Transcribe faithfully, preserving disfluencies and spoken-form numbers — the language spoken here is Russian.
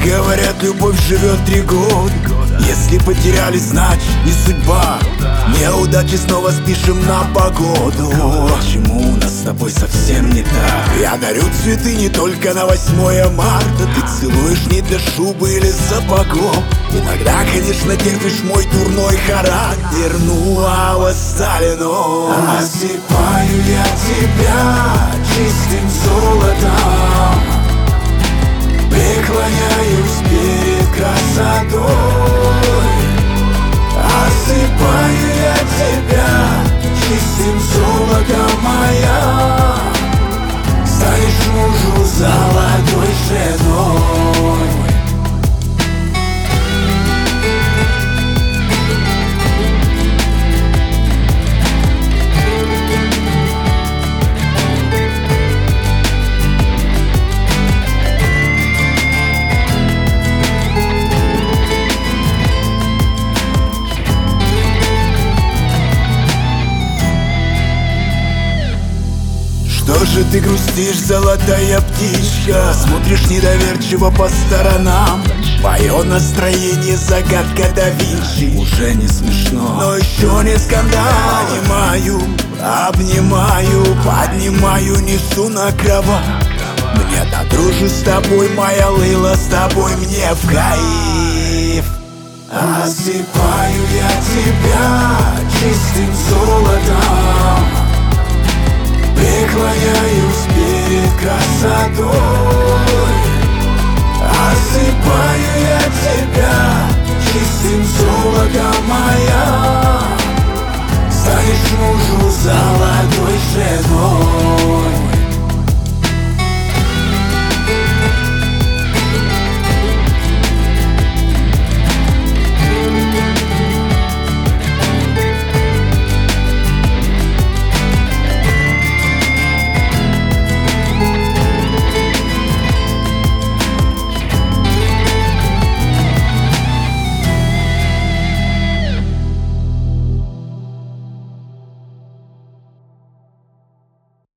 Говорят, любовь живет три года. Если потеряли, значит не судьба. Неудачи снова спишем на погоду. Почему у нас с тобой совсем не так? Я дарю цветы не только на восьмое марта. Ты целуешь не для шубы или сапогов. Иногда, конечно, терпишь мой дурной характер. Ну а в остальном осыпаю я тебя чистым золотом, преклоняюсь перед красотой. Осыпаю я тебя чистым золотом, моя станешь мужу золотой женой. Что же ты грустишь, золотая птичка? Смотришь недоверчиво по сторонам. Мое настроение загадка да Винчи. Уже не смешно, но еще не скандал. Понимаю, обнимаю, поднимаю, несу на кровать. Мне до дружи с тобой, моя Лейла, с тобой мне в кайф. Осыпаю я тебя чистым золотом, преклоняюсь перед красотой. Осыпаю я тебя чистым золотом, моя станешь мужу золотой женой.